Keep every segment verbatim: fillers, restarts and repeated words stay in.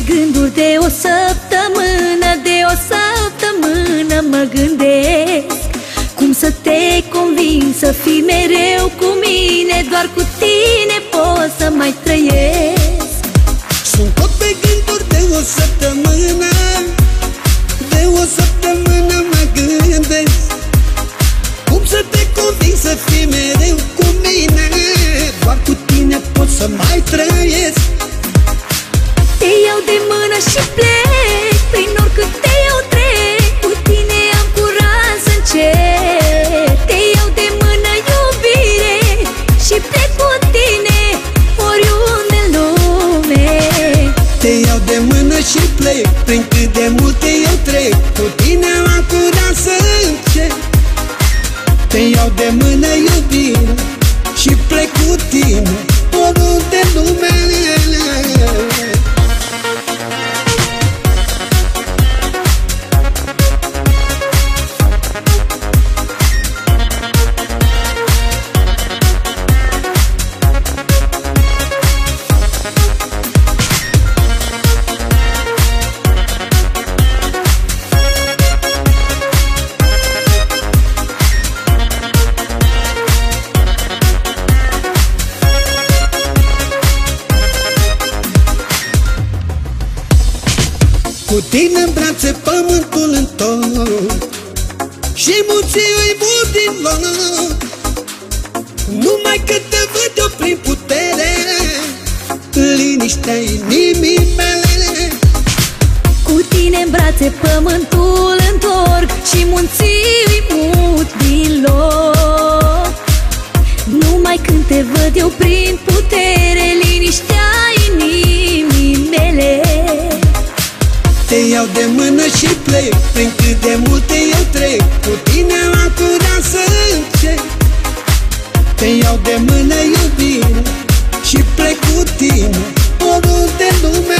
gânduri de o săptămână, de o săptămână mă gândesc cum să te conving să fii mereu cu mine. Doar cu tine pot să mai trăiesc. Sunt tot pe gânduri de o săptămână, de o săptămână mă gândesc cum să te conving să fii mereu cu mine. Doar cu tine pot să mai trăiesc. Te iau de mână și plec prin oricât te eu trec. Cu tine am curaj să încep. Te iau de mână, iubire, și plec cu tine oriunde în lume. Te iau de mână și plec prin cât de multe eu trec. Cu tine am curaj să încep. Te iau de mână, iubire, și plec cu tine oriunde în lume. Cu tine în brațe pământul întorc și munții îi mut din loc. Numai că te văd eu prin putere, liniștea inimii mele. Cu tine în brațe pământul întorc și munții îi mut din loc. Numai când te văd eu prin putere, liniștea inimii mele. Te iau de mână și plec prin cât de multe eu trec. Cu tine am curaj să încep. Te iau de mână, iubire, și plec cu tine oriunde în lume.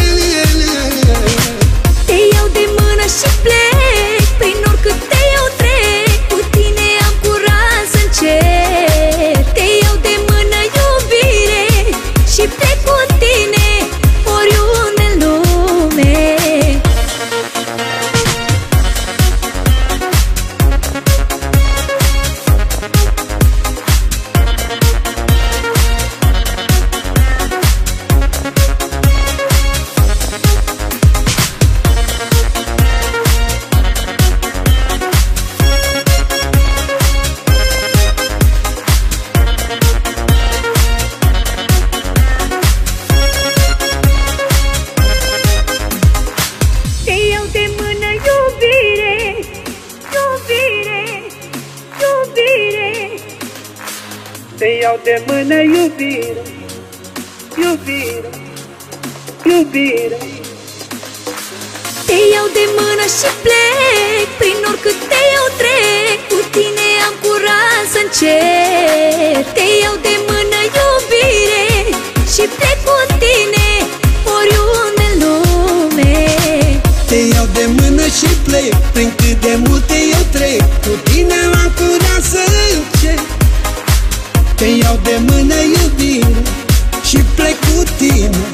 Te iau de mână și plec prin oricât te eu trec. Cu tine am curaj să încep. Te iau de mână, iubire, și plec cu tine oriunde în lume. Te iau de mână, iubire, iubire, iubire. Te iau de mână și plec prin oricât te eu trec. Cu tine am curaj să încep. Te iau de mână, iubire, și plec cu tine oriunde în lume. Te iau de mână și plec prin cât de multe eu trec. Cu tine am curaj să încep. Te iau de mână, iubire, și plec cu tine